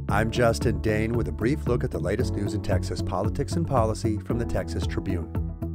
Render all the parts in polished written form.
I'm Justin Dane with a brief look at the latest news in Texas politics and policy from the Texas Tribune.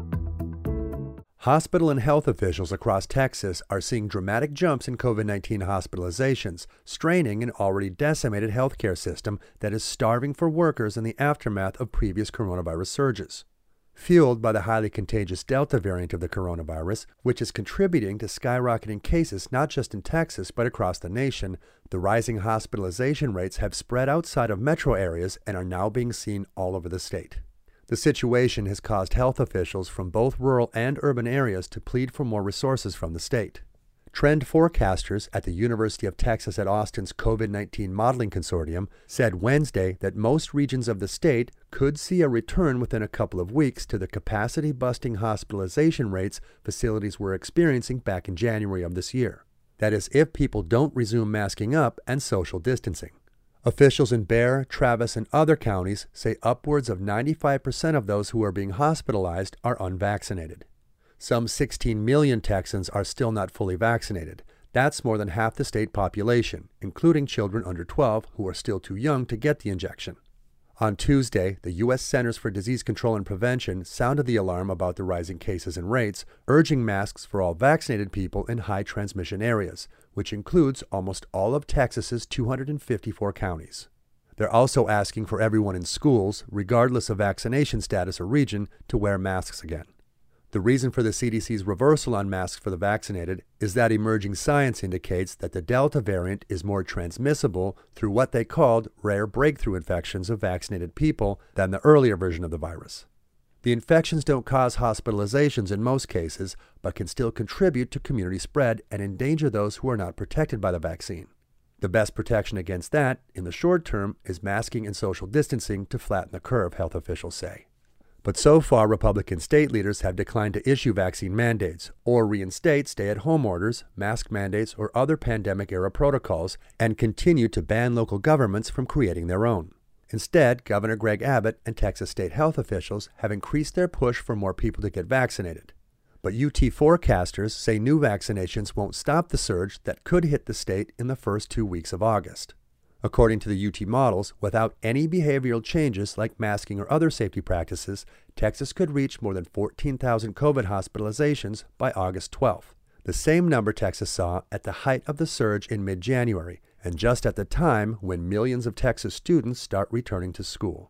Hospital and health officials across Texas are seeing dramatic jumps in COVID-19 hospitalizations, straining an already decimated healthcare system that is starving for workers in the aftermath of previous coronavirus surges. Fueled by the highly contagious Delta variant of the coronavirus, which is contributing to skyrocketing cases not just in Texas but across the nation, the rising hospitalization rates have spread outside of metro areas and are now being seen all over the state. The situation has caused health officials from both rural and urban areas to plead for more resources from the state. Trend forecasters at the University of Texas at Austin's COVID-19 Modeling Consortium said Wednesday that most regions of the state could see a return within a couple of weeks to the capacity-busting hospitalization rates facilities were experiencing back in January of this year. That is, if people don't resume masking up and social distancing. Officials in Bexar, Travis, and other counties say upwards of 95% of those who are being hospitalized are unvaccinated. Some 16 million Texans are still not fully vaccinated. That's more than half the state population, including children under 12 who are still too young to get the injection. On Tuesday, the U.S. Centers for Disease Control and Prevention sounded the alarm about the rising cases and rates, urging masks for all vaccinated people in high transmission areas, which includes almost all of Texas's 254 counties. They're also asking for everyone in schools, regardless of vaccination status or region, to wear masks again. The reason for the CDC's reversal on masks for the vaccinated is that emerging science indicates that the Delta variant is more transmissible through what they called rare breakthrough infections of vaccinated people than the earlier version of the virus. The infections don't cause hospitalizations in most cases, but can still contribute to community spread and endanger those who are not protected by the vaccine. The best protection against that, in the short term, is masking and social distancing to flatten the curve, health officials say. But so far, Republican state leaders have declined to issue vaccine mandates or reinstate stay-at-home orders, mask mandates, or other pandemic-era protocols, and continue to ban local governments from creating their own. Instead, Governor Greg Abbott and Texas state health officials have increased their push for more people to get vaccinated. But UT forecasters say new vaccinations won't stop the surge that could hit the state in the first 2 weeks of August. According to the UT models, without any behavioral changes like masking or other safety practices, Texas could reach more than 14,000 COVID hospitalizations by August 12th, the same number Texas saw at the height of the surge in mid-January, and just at the time when millions of Texas students start returning to school.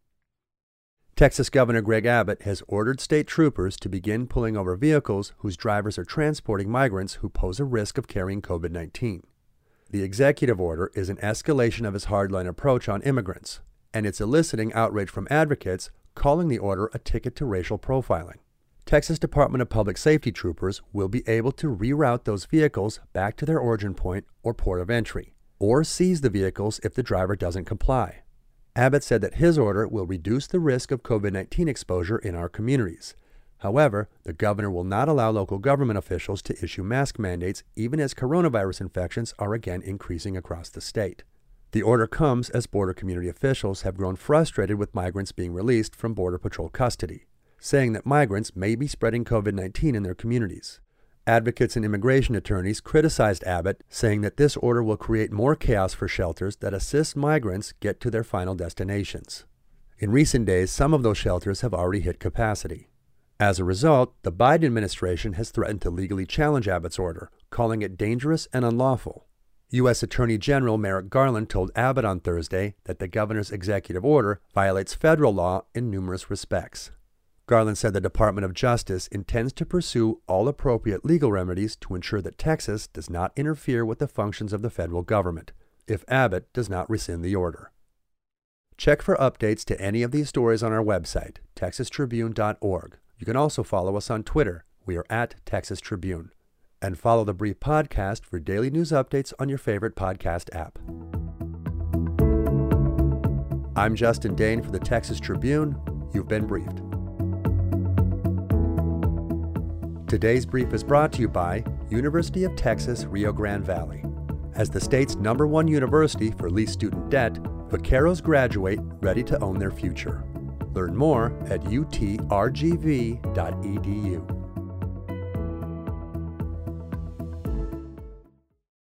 Texas Governor Greg Abbott has ordered state troopers to begin pulling over vehicles whose drivers are transporting migrants who pose a risk of carrying COVID-19. The executive order is an escalation of his hardline approach on immigrants, and it's eliciting outrage from advocates, calling the order a ticket to racial profiling. Texas Department of Public Safety troopers will be able to reroute those vehicles back to their origin point or port of entry, or seize the vehicles if the driver doesn't comply. Abbott said that his order will reduce the risk of COVID-19 exposure in our communities. However, the governor will not allow local government officials to issue mask mandates even as coronavirus infections are again increasing across the state. The order comes as border community officials have grown frustrated with migrants being released from Border Patrol custody, saying that migrants may be spreading COVID-19 in their communities. Advocates and immigration attorneys criticized Abbott, saying that this order will create more chaos for shelters that assist migrants get to their final destinations. In recent days, some of those shelters have already hit capacity. As a result, the Biden administration has threatened to legally challenge Abbott's order, calling it dangerous and unlawful. U.S. Attorney General Merrick Garland told Abbott on Thursday that the governor's executive order violates federal law in numerous respects. Garland said the Department of Justice intends to pursue all appropriate legal remedies to ensure that Texas does not interfere with the functions of the federal government, if Abbott does not rescind the order. Check for updates to any of these stories on our website, texastribune.org. You can also follow us on Twitter. We are at Texas Tribune. And follow the Brief Podcast for daily news updates on your favorite podcast app. I'm Justin Dane for the Texas Tribune. You've been briefed. Today's brief is brought to you by University of Texas Rio Grande Valley. As the state's #1 university for least student debt, Vaqueros graduate ready to own their future. Learn more at utrgv.edu.